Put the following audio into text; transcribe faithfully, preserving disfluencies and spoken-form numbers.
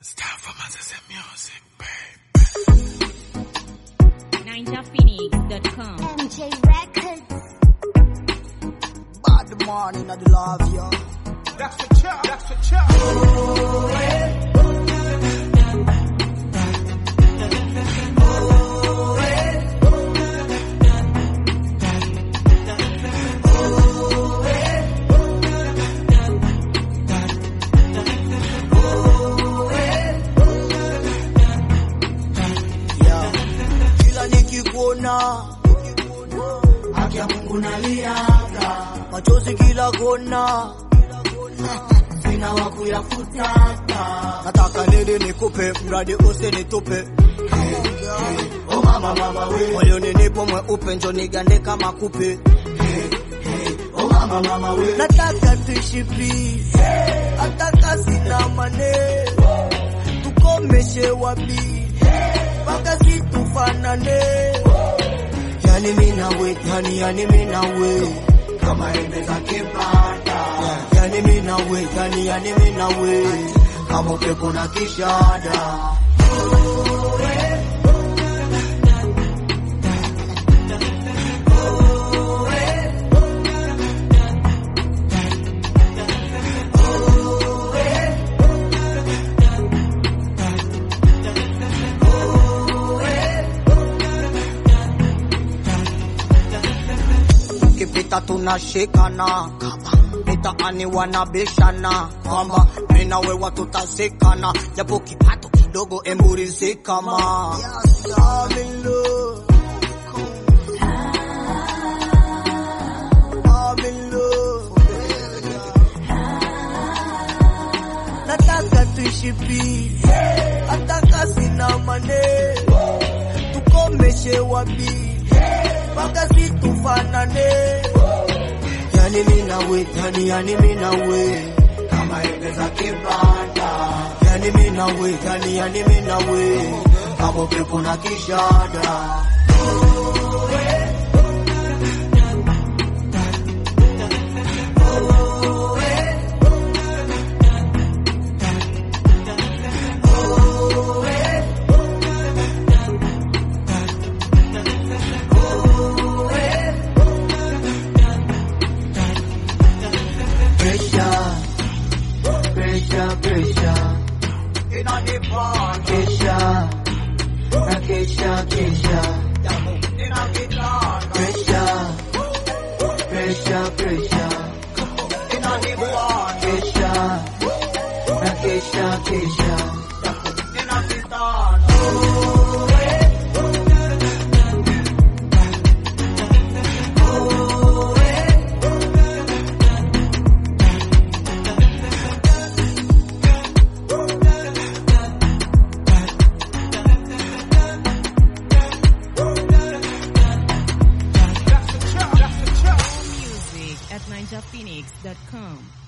Start from Manchester Music, baby. ninja phoenix dot com. M J Records. Bad morning of the love, yo. That's the chop, that's the chop. Oh, yeah. Haki ya Mungu naliaga, machozi kila kona, sina wa kuyafutaka. Nataka nini nikupe, mradi usinitupe. Oh mama mama we, moyoni nipo mweupe, njo nigande kama kupe. Oh mama mama we, nataka tuishi peace, nataka sina maneno, tukomeshe wapi, mpaka situfanane. Yani mina we, yani yani mina we, kama embe za kipata. Yani mina we, yani yani mina we, kama upepo na kishada. Kipita tunashikana, mitaani wanabishana kwamba mina wewa tutazikana, japo kipato kidogo emburizika ma. Yes, I'm in love. I'm in love. Nataka tuishi peace, nataka sina maneno, tukomeshe wapi, mpaka situfanane. Yani mina we, yani yani mina we, kama embe za kipanda. Yani mina we, yani yani mina we, kama upepo na kishada. Pressure, pressure, inanipa kesha, na kesha, kesha, inanipa pressure, pressure, pressure, inanipa kesha, na kesha, kesha, inanipa. At ninja phoenix dot com.